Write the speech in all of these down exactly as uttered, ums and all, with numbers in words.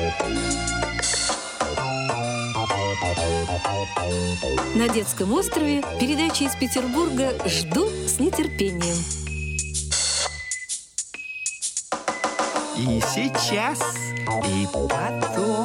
На детском острове передачи из Петербурга жду с нетерпением. И сейчас, и потом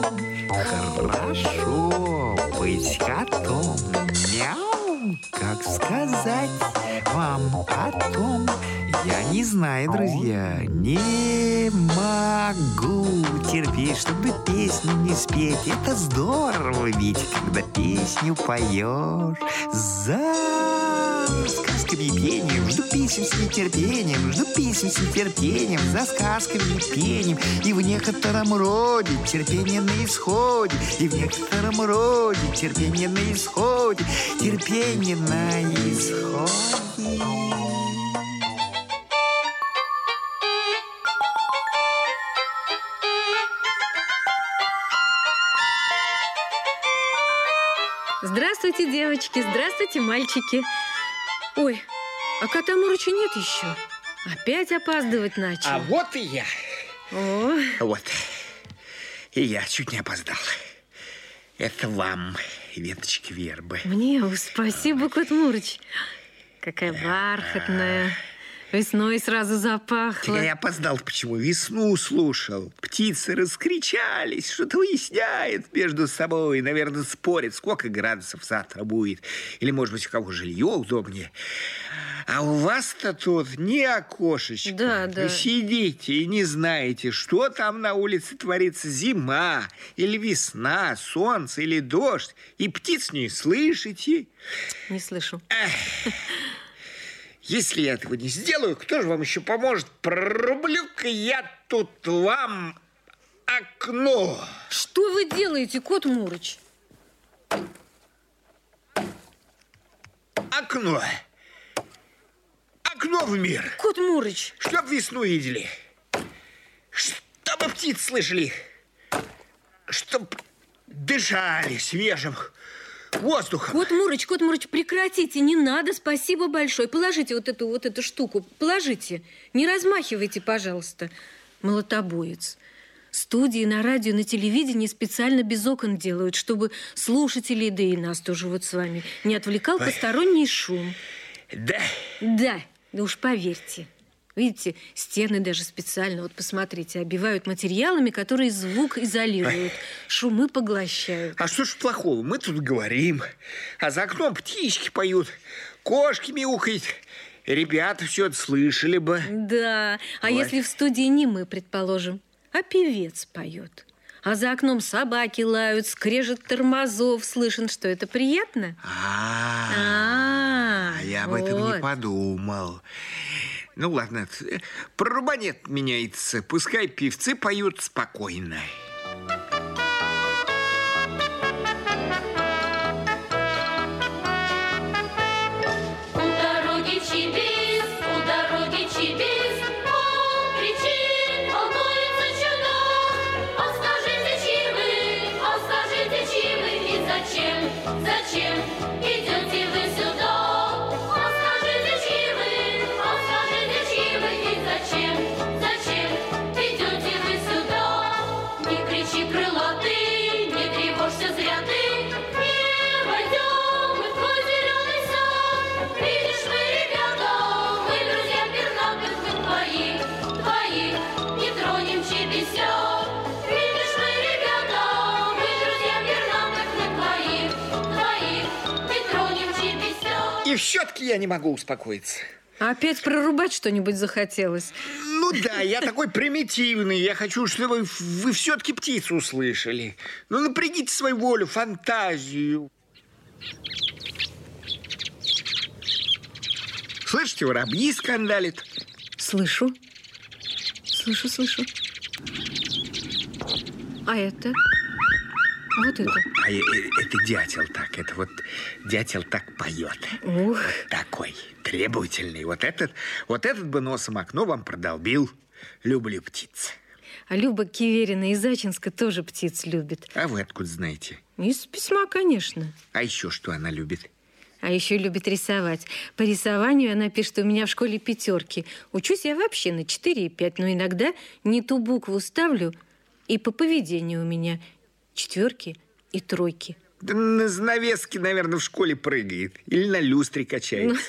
хорошо быть котом. Мяу, как сказать вам потом? Я не знаю, друзья, не могу терпеть, чтобы песню не спеть. Это здорово ведь, когда песню поешь за сказками и пением. Жду песен с нетерпением, жду песен с нетерпением, за сказками и пением. И в некотором роде терпение на исходе, и в некотором роде терпение на исходе, терпение на исходе. Здравствуйте, девочки, здравствуйте, мальчики. Ой, а кота Мурыча нет еще. Опять опаздывать начал. А вот и я. О. Вот. И я чуть не опоздал. Это вам, веточки вербы. Мне? Спасибо, кот Мурыч. Какая бархатная. Весной сразу запахло. Я опоздал, почему? Весну слушал. Птицы раскричались, что-то выясняют между собой. Наверное, спорят, сколько градусов завтра будет. Или, может быть, у кого жилье удобнее. А у вас-то тут не окошечко. Да, да. Вы сидите и не знаете, что там на улице творится. Зима или весна, солнце или дождь. И птиц не слышите. Не слышу. Эх. Если я этого не сделаю, кто же вам еще поможет? Прорублю-ка я тут вам окно. Что вы делаете, кот Мурыч? Окно. Окно в мир. Кот Мурыч. Чтоб весну видели. Чтобы птиц слышали. Чтоб дышали свежим воздухом. Кот Мурыч, кот Мурыч, прекратите, не надо, спасибо большое. Положите вот эту вот эту штуку, положите. Не размахивайте, пожалуйста. Молотобоец. Студии на радио, на телевидении специально без окон делают, чтобы слушателей, да и нас тоже вот с вами, не отвлекал Ой. посторонний шум. Да? Да, да уж поверьте. Видите, стены даже специально, вот посмотрите, обивают материалами, которые звук изолируют, шумы поглощают. А что ж плохого? Мы тут говорим, а за окном птички поют, кошки мяукают. Ребята все это слышали бы. Да, а Ой. если в студии не мы, предположим, а певец поет, а за окном собаки лают, скрежет тормозов, слышен, что это приятно? А, А, я об этом не вот. подумал. Ну ладно, про рубанет меняется. Пускай певцы поют спокойно. У дороги чибис, у дороги чибис, он кричит, волнуется чудак. А скажите, чьи вы, а скажите, чьи вы, и зачем, зачем идете вы сюда? А скажите, чьи вы, а скажите, чьи вы, и зачем, зачем идете вы сюда? Не кричи, крылатый, не тревожься зря ты, не войдем мы в твой зеленый сад. Видишь, мы, ребята, мы друзья пернатых, мы твоих, твоих не тронем чибися. Видишь, мы, ребята, мы друзья пернатых, мы твоих, твоих не тронем чибися. И все-таки я не могу успокоиться. Опять прорубать что-нибудь захотелось? Ну да, я такой примитивный. Я хочу, чтобы вы, вы все-таки птицу услышали. Ну напрягите свою волю, фантазию. Слышите, воробьи скандалят. Слышу. Слышу, слышу. А это? А вот это? А э- э- это дятел так, это вот дятел так поет. Ух. Такой требовательный. Вот этот, вот этот бы носом окно вам продолбил. Люблю птиц. А Люба Киверина из Ачинска тоже птиц любит. А вы откуда знаете? Из письма, конечно. А еще что она любит? А еще любит рисовать. По рисованию она пишет, у меня в школе пятерки. Учусь я вообще на четыре и пять, но иногда не ту букву ставлю, И по поведению у меня четверки и тройки. Да на занавеске, наверное, в школе прыгает. Или на люстре качается.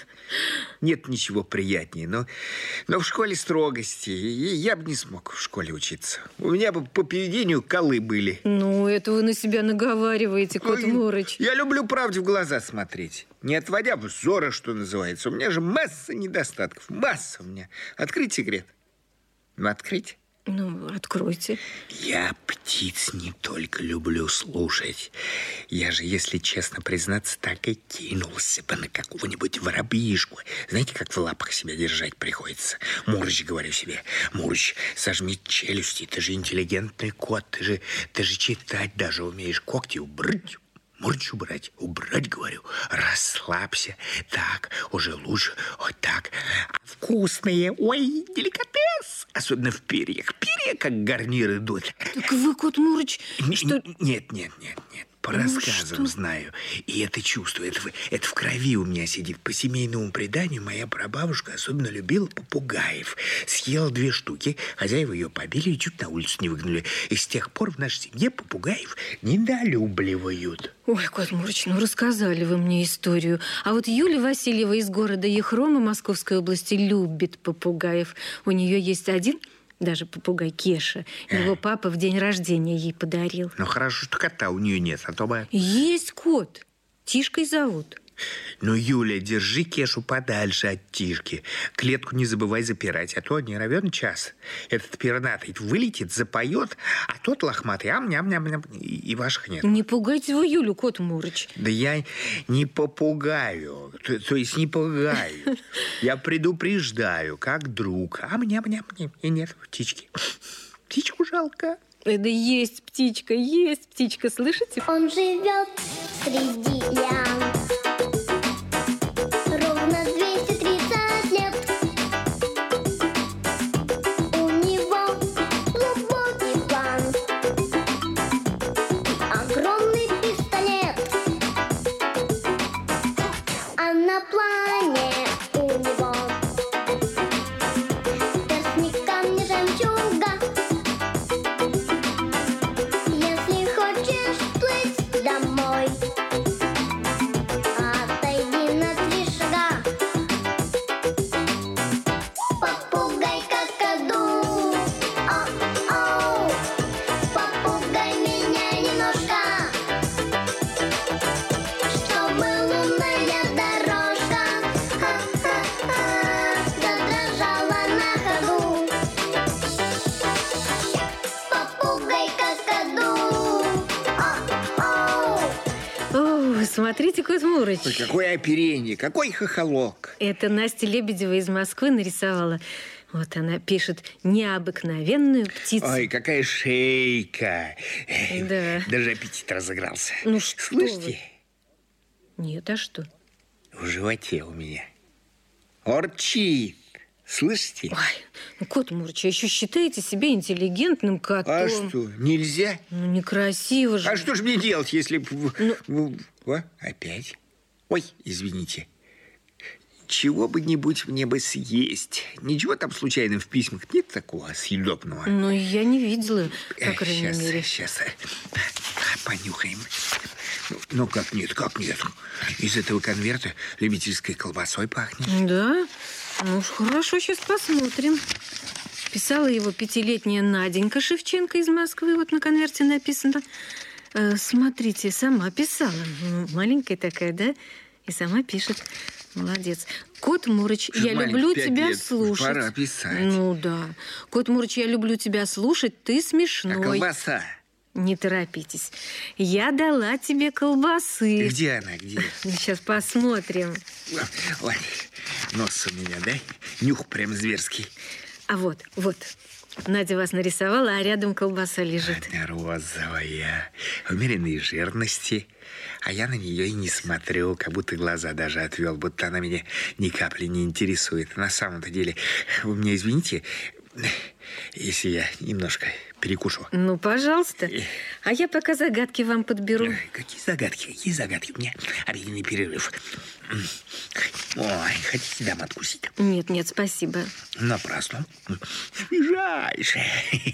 Нет ничего приятнее. Но, но в школе строгости. И я бы не смог в школе учиться. У меня бы по поведению колы были. Ну, это вы на себя наговариваете, Кот Мурыч. Я люблю правде в глаза смотреть. Не отводя взора, что называется. У меня же масса недостатков. Масса у меня. Открыть секрет? Ну, открыть. Ну, откройте. Я птиц не только люблю слушать. Я же, если честно признаться, так и кинулся бы на какого-нибудь воробьишку. Знаете, как в лапах себя держать приходится? Мурыч, говорю себе, Мурыч, сожми челюсти, ты же интеллигентный кот, ты же, ты же читать даже умеешь, когти убрать. Мурыч, убрать, убрать, говорю. Расслабься. Так, уже лучше. Вот так. Вкусные. Ой, деликатес. Особенно в перьях. Перья, как гарнир идут. Так вы, Кот Мурыч, что... Нет, нет, нет, нет. По Ну, рассказам что? знаю. И это чувствую. Это, в- это в крови у меня сидит. По семейному преданию моя прабабушка особенно любила попугаев. Съела две штуки. Хозяева ее побили и чуть на улицу не выгнали. И с тех пор в нашей семье попугаев недолюбливают. Ой, Кот Мурыч, ну рассказали вы мне историю. А вот Юлия Васильева из города Ехрома Московской области любит попугаев. У нее есть один, даже попугай Кеша. Его папа в день рождения ей подарил. Ну, хорошо, что кота у нее нет, а то бы... Есть кот. Тишкой зовут. Ну, Юля, держи Кешу подальше от Тишки. Клетку не забывай запирать, а то не равен час. Этот пернатый вылетит, запоет, а тот лохматый ам-ням-ням-ням, и, и ваших нет. Не пугайте вы Юлю, Кот Мурыч. Да я не попугаю, то, то есть не пугаю. Я предупреждаю, как друг. Ам-ням-ням-ням, и нет птички. Птичку жалко. Да есть птичка, есть птичка, слышите? Он живет среди лям. Ровно двести тридцать лет. У него глубокий план. Огромный пистолет. А на плане у него перстник, камни, жемчуга. Если хочешь плыть домой, отойди на три шага. Попугай какаду. О-оу. Попугай меня немножко, чтобы лунная дорожка ха-ха-ха задрожала на ходу. Попугай какаду. О-оу. О, смотрите, Кот Мурыч. Ой, какое оперение, какой хохолок. Это Настя Лебедева из Москвы нарисовала. Вот она пишет необыкновенную птицу. Ой, какая шейка. Да. Даже аппетит разыгрался. Ну что Слышите? Нет, а что? В животе у меня урчит. Слышите? Ой, ну, Кот Мурыч, а еще считаете себя интеллигентным котом. А что, нельзя? Ну, некрасиво же. А что же мне делать, если... б- Ну- ну, о, опять? Ой, извините. Чего-бы-нибудь мне бы съесть. Ничего там случайно в письмах нет такого съедобного? Ну, я не видела, по крайней сейчас, мере. Сейчас, понюхаем. Ну, ну, как нет, как нет. Из этого конверта любительской колбасой пахнет. Да? Ну уж хорошо, сейчас посмотрим. Писала его пятилетняя Наденька Шевченко из Москвы. Вот на конверте написано. Э, смотрите, сама писала. Ну, маленькая такая, да? И сама пишет. Молодец. Кот Мурыч, Уже я маленький, люблю пять тебя лет. слушать. Пора писать. Ну да. Кот Мурыч, я люблю тебя слушать. Ты А смешной. колбаса? Не торопитесь. Я дала тебе колбасы. Где она, где? Сейчас посмотрим. Ой, нос у меня, да? Нюх прям зверский. А вот, вот. Надя вас нарисовала, а рядом колбаса лежит. Она розовая, умеренной жирности. А я на нее и не смотрю, как будто глаза даже отвел, будто она меня ни капли не интересует. На самом-то деле, вы меня извините, если я немножко перекушу? Ну, пожалуйста. А я пока загадки вам подберу. Какие загадки? Какие загадки? У меня обеденный перерыв. Ой, хотите дам откусить? Нет, нет, спасибо. Напрасно. Свежайшие.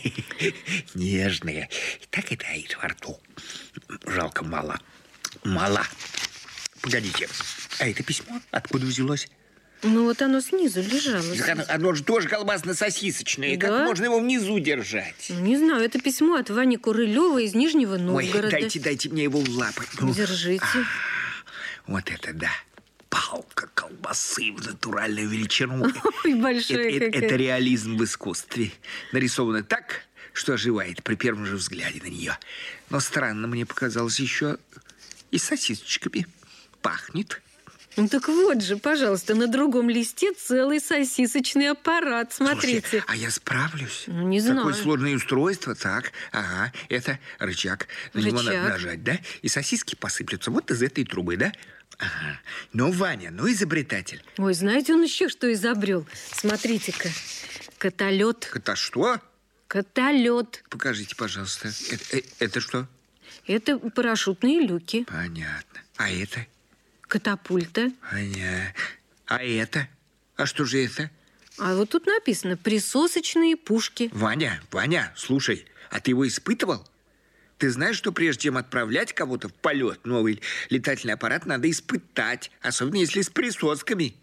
Нежные. И так и тает во рту. Жалко, мало. Мало. Погодите, а это письмо откуда взялось? Ну, вот оно снизу лежало. Так оно, оно же тоже колбасно-сосисочное. Да? Как можно его внизу держать? Ну, не знаю, это письмо от Вани Курылева из Нижнего Новгорода. Ой, дайте, дайте мне его в лапы. Ну, держите. А, вот это да. Палка колбасы в натуральную величину. Ой, большая это, какая. это реализм в искусстве. Нарисовано так, что оживает при первом же взгляде на нее. Но странно мне показалось еще и сосисочками. Пахнет. Ну, так вот же, пожалуйста, на другом листе целый сосисочный аппарат. Смотрите. Слушайте, а я справлюсь? Ну, не знаю. Такое сложное устройство. Так, ага, это рычаг. На него Рычаг. надо нажать, да? И сосиски посыплются вот из этой трубы, да? Ага. Ну, Ваня, ну, изобретатель. Ой, знаете, он еще что изобрел? Смотрите-ка. Каталет. Это что? Каталет. Покажите, пожалуйста. Это, э- это что? Это парашютные люки. Понятно. А это? Катапульта. Понятно. А это? А что же это? А вот тут написано «присосочные пушки». Ваня, Ваня, слушай, а ты его испытывал? Ты знаешь, что прежде чем отправлять кого-то в полет, новый летательный аппарат надо испытать, особенно если с присосками.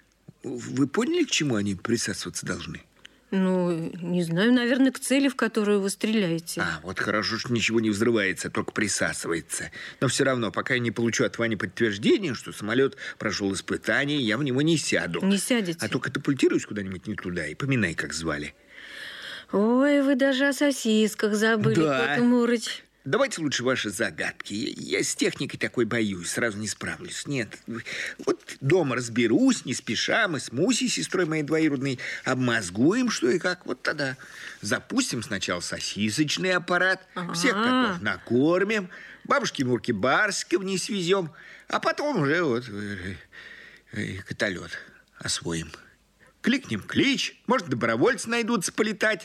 Вы поняли, к чему они присасываться должны? Ну, не знаю, наверное, к цели, в которую вы стреляете. А, вот хорошо, что ничего не взрывается, только присасывается. Но все равно, пока я не получу от Вани подтверждение, что самолет прошел испытание, я в него не сяду. Не сядете? А то катапультируюсь куда-нибудь не туда и поминай, как звали. Ой, вы даже о сосисках забыли, Да. Кот Мурыч. Давайте лучше ваши загадки. Я, я с техникой такой боюсь, сразу не справлюсь. Нет, вот дома разберусь, не спеша. Мы с Мусей, сестрой моей двоюродной, обмозгуем, что и как. Вот тогда запустим сначала сосисочный аппарат, Ага. всех котов накормим, бабушке Мурке Барсиков не свезем, а потом уже вот э, э, каталет освоим. Кликнем клич, может, добровольцы найдутся полетать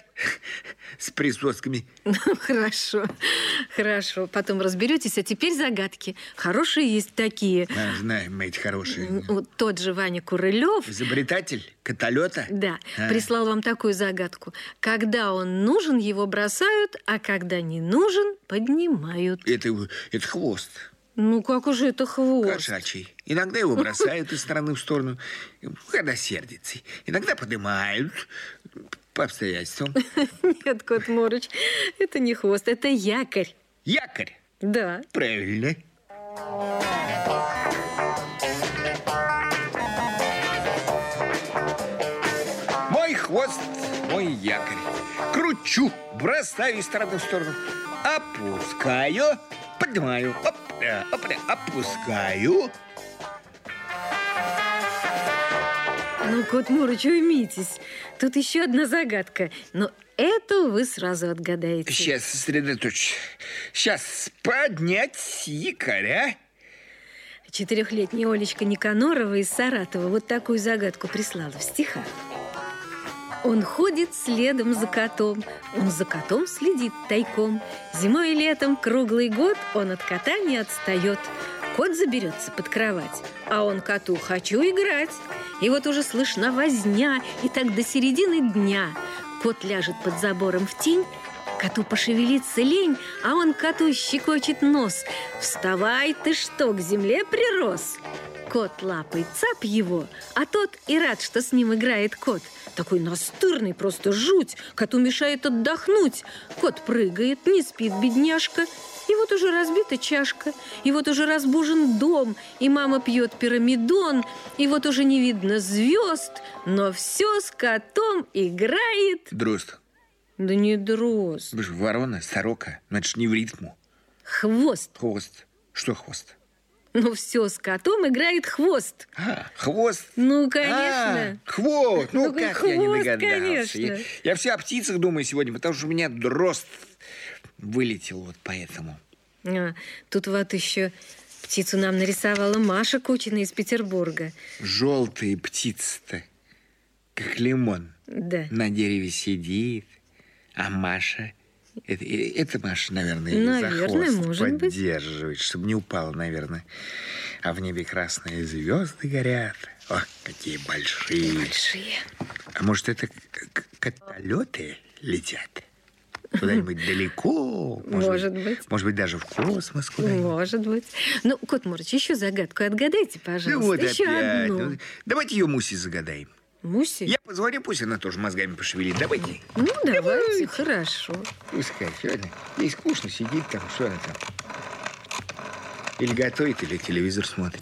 с присосками. Ну, хорошо, хорошо. Потом разберетесь. А теперь загадки. Хорошие есть такие. А, знаем мы эти хорошие. Вот тот же Ваня Курылев, Изобретатель каталета? да, А. прислал вам такую загадку. Когда он нужен, его бросают, а когда не нужен, поднимают. Это, это хвост Ну, как уже это хвост? кошачий. Иногда его бросают из стороны в сторону, когда сердится. Иногда поднимают по обстоятельствам. Нет, Кот Мурыч, это не хвост, это якорь. Якорь. Да. Правильно. Мой хвост, мой якорь. Кручу, бросаю из стороны в сторону. Опускаю, поднимаю. Опля, опля, опускаю. Ну, Кот Мурыч, уймитесь. Тут еще одна загадка. Но эту вы сразу отгадаете. Сейчас сосредоточусь. Сейчас поднять якоря. Четырехлетняя Олечка Никанорова из Саратова вот такую загадку прислала в стихах. Он ходит следом за котом, он за котом следит тайком. Зимой и летом круглый год он от кота не отстает. Кот заберется под кровать, а он коту «хочу играть». И вот уже слышна возня, и так до середины дня. Кот ляжет под забором в тень, коту пошевелиться лень, а он коту щекочет нос. «Вставай, ты что, к земле прирос?» Кот лапой цап его, а тот и рад, что с ним играет кот. Такой настырный, просто жуть, коту мешает отдохнуть. Кот прыгает, не спит бедняжка. И вот уже разбита чашка, и вот уже разбужен дом, и мама пьет пирамидон, и вот уже не видно звезд, но все с котом играет. Дрозд. Да не дрозд. Вы же ворона, сорока. Ну, это ж не в ритму. Хвост. Хвост. Что хвост? Ну все с котом играет хвост. А, хвост. Ну, конечно. А, хвост. Ну, Ну, как я не хвост, догадался. конечно. Я, я все о птицах думаю сегодня, потому что у меня дрозд вылетел вот поэтому. А, тут вот еще птицу нам нарисовала Маша Кучина из Петербурга. Желтые птицы-то, как лимон. Да. На дереве сидит, А Маша? Это, это Маша, наверное, наверное, за хвост может поддерживает, быть. Чтобы не упала, наверное. А в небе красные звезды горят. О, какие большие. Большие. А может, это каталеты летят? Куда-нибудь далеко? Может, может быть. быть. Может быть, даже в космос куда-нибудь? Может быть. Ну, Кот Мурыч, еще загадку отгадайте, пожалуйста. Ну вот еще опять. одну. Ну, давайте ее Мусе загадаем. Мусе? Я позвоню, пусть она тоже мозгами пошевелит. Давайте. Ну, давайте, хорошо. Пускай. Сегодня ей скучно сидит там. Что она там? Или готовит, или телевизор смотрит.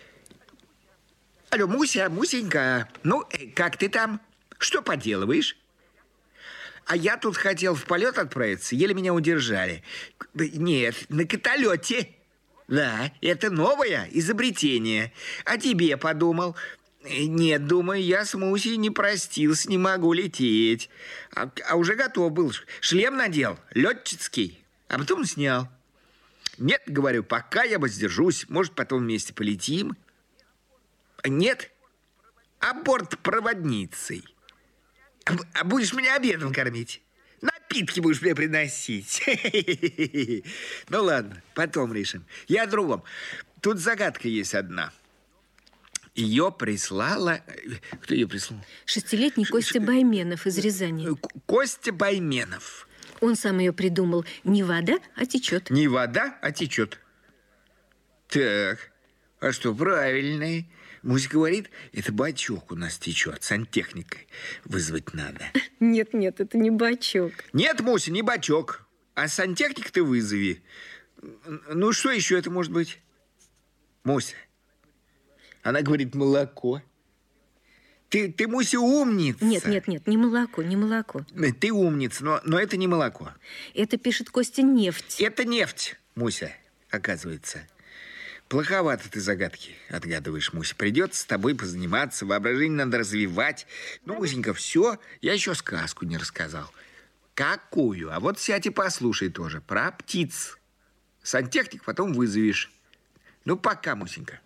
Алло, Муся, Мусенька. Ну, как ты там? Что поделываешь? А я тут хотел в полет отправиться, еле меня удержали. Нет, на каталете. Да, это новое изобретение. О тебе подумал. Нет, думаю, я с Мусей не простился, не могу лететь. А, а уже готов был. Шлем надел, летчицкий, а потом снял. Нет, говорю, пока я воздержусь. Может, потом вместе полетим. Нет, а бортпроводницей. А будешь меня обедом кормить? Напитки будешь мне приносить. Ну ладно, потом решим. Я о другом. Тут загадка есть одна. Ее прислала... Кто ее прислал? Шестилетний Костя Байменов из Рязани. Костя Байменов. Он сам ее придумал. Не вода, а течет. Не вода, а течет. Так, а что, правильный? Муся говорит, это бачок у нас течет, сантехникой вызвать надо. Нет, нет, это не бачок. Нет, Муся, не бачок, а сантехник ты вызови. Ну, что еще это может быть? Муся. Она говорит, молоко. Ты, ты Муся, умница. Нет, нет, нет, не молоко, не молоко. Ты умница, но, но это не молоко. Это пишет Костя нефть. Это нефть, Муся, оказывается. Плоховато ты загадки отгадываешь, Муся. Придется с тобой позаниматься, воображение надо развивать. Ну, Мусенька, все, я еще сказку не рассказал. Какую? А вот сядь и послушай тоже. Про птиц. Сантехник потом вызовешь. Ну, пока, Мусенька.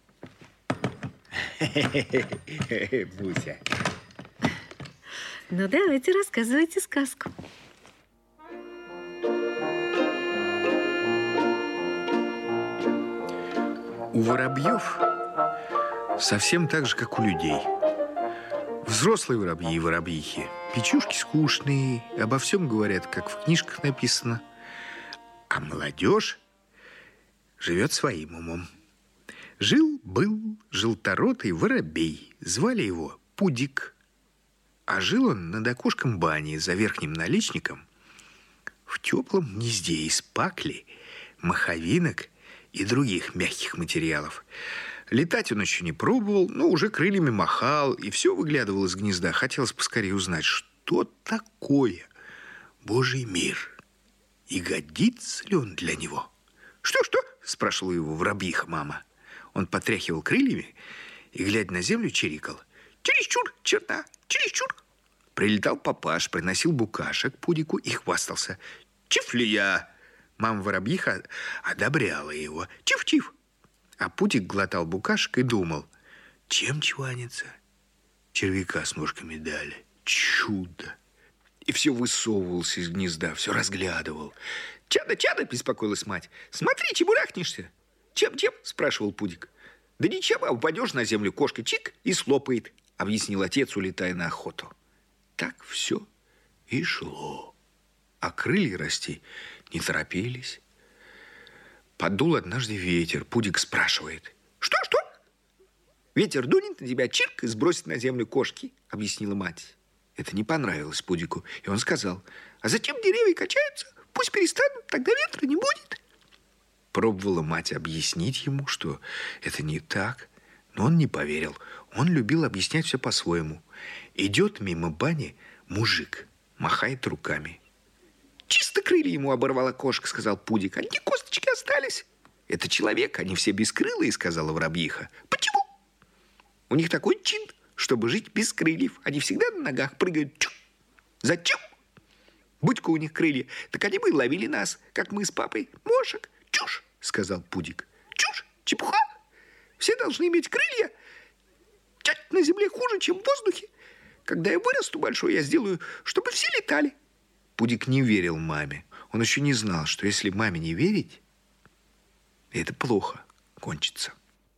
Муся. Ну, давайте, рассказывайте сказку. У воробьев совсем так же, как у людей. Взрослые воробьи и воробьихи. Печушки скучные, обо всем говорят, как в книжках написано. А молодежь живет своим умом. Жил-был желторотый воробей. Звали его Пудик. А жил он над окошком бани за верхним наличником в теплом гнезде из пакли, маховинок и других мягких материалов. Летать он еще не пробовал, но уже крыльями махал, и все выглядывал из гнезда. Хотелось поскорее узнать, что такое Божий мир, и годится ли он для него. «Что-что?» – спрашивала его воробьиха-мама. Он потряхивал крыльями и, глядя на землю, чирикал. «Чересчур, черта, чересчур!» Прилетал папаш, приносил букашек Пудику и хвастался. «Чиф ли я?» Мама-воробьиха одобряла его. Чиф-чиф. А Пудик глотал букашек и думал, чем чванится? Червяка с ножками дали. Чудо. И все высовывался из гнезда, все разглядывал. «Чадо, чадо!» – беспокоилась мать. «Смотри, чебурахнешься!» «Чем-чем?» – спрашивал Пудик. «Да ничем, а упадешь на землю, кошка чик и слопает», – объяснил отец, улетая на охоту. Так все и шло. А крылья расти не торопились. Подул однажды ветер. Пудик спрашивает. «Что-что?» «Ветер дунет на тебя, чирк, и сбросит на землю кошки», — объяснила мать. Это не понравилось Пудику, и он сказал: «А зачем деревья качаются? Пусть перестанут, тогда ветра не будет». Пробовала мать объяснить ему, что это не так, но он не поверил. Он любил объяснять все по-своему. Идет мимо бани мужик, махает руками. «Чисто крылья ему оборвала кошка», — сказал Пудик. «Одни косточки остались». «Это человек, они все бескрылые», — сказала воробьиха. «Почему?» «У них такой чин, чтобы жить без крыльев. Они всегда на ногах прыгают. Чу! Зачем? Будь-ка у них крылья, так они бы ловили нас, как мы с папой мошек». «Чушь», — сказал Пудик. «Чушь, чепуха. Все должны иметь крылья. Чать на земле хуже, чем в воздухе. Когда я вырасту большой, я сделаю, чтобы все летали. Пудик не верил маме. Он еще не знал, что если маме не верить, это плохо кончится.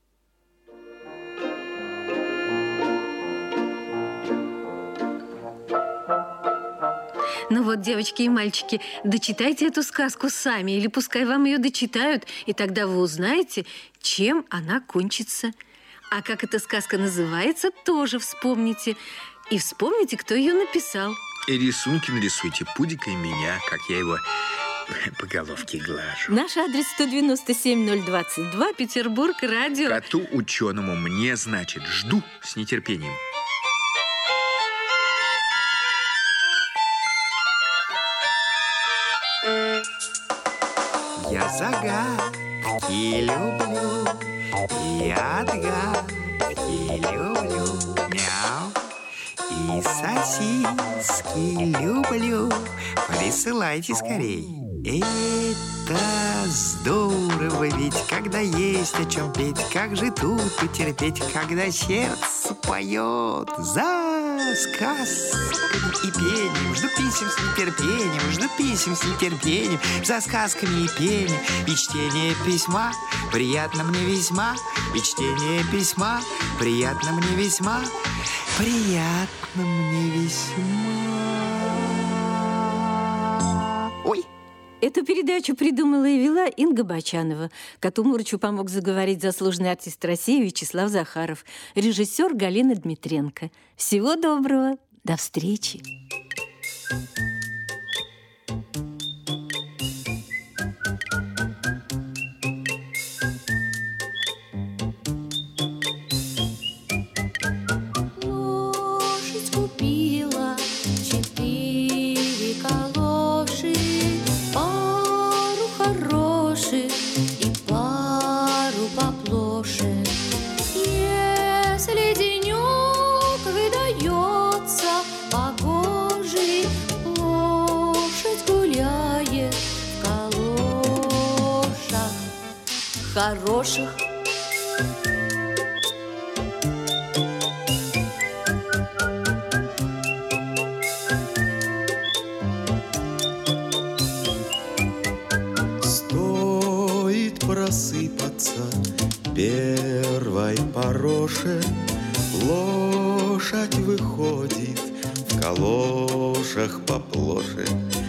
Ну вот, девочки и мальчики, дочитайте эту сказку сами, или пускай вам ее дочитают, и тогда вы узнаете, чем она кончится. А как эта сказка называется, тоже вспомните. И вспомните, кто ее написал. И рисунки нарисуйте Пудика и меня, как я его по головке глажу. Наш адрес сто девяносто семь ноль двадцать два, Петербург, радио. Коту ученому мне, значит, жду с нетерпением. Я загадки люблю, я отгадки люблю, мяу. И сосиски люблю, присылайте скорей. Это здорово ведь, когда есть о чем петь. Как же тут потерпеть, когда сердце поет за сказками и пением. Жду писем с нетерпением, жду писем с нетерпением, за сказками и пением. И чтение письма приятно мне весьма, и чтение письма приятно мне весьма, приятно мне весьма. Ой! Эту передачу придумала и вела Инга Бачанова. Коту Мурычу помог заговорить заслуженный артист России Вячеслав Захаров, режиссер Галина Дмитренко. Всего доброго, до встречи! Лошадь купила четыре калоши, пару хороших и пару поплоше. Если денек выдается погожий, лошадь гуляет в калошах хороших. Стоит просыпаться первой пороше, лошадь выходит в калошах поплоше.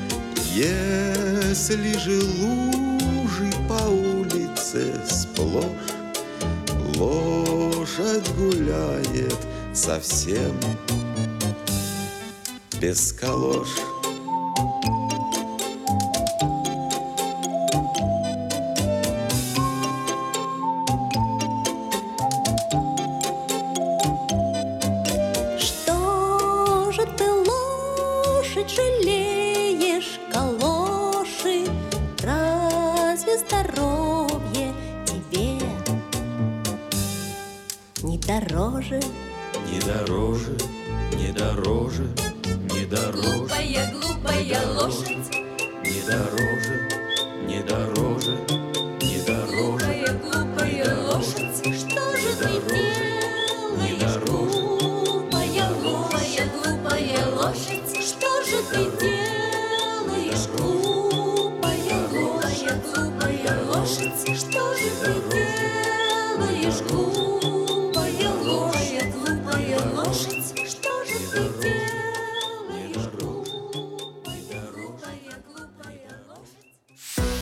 Если же лужи по улице сплошь, лошадь гуляет совсем без калош. Что же ты, лошадь, жалеешь калоши? Разве здоровье тебе не дороже? Не дороже, не дороже, не дороже. Глупая, глупая лошадь, Не дороже, не дороже, не дороже. глупая, глупая лошадь. Что же ты делаешь?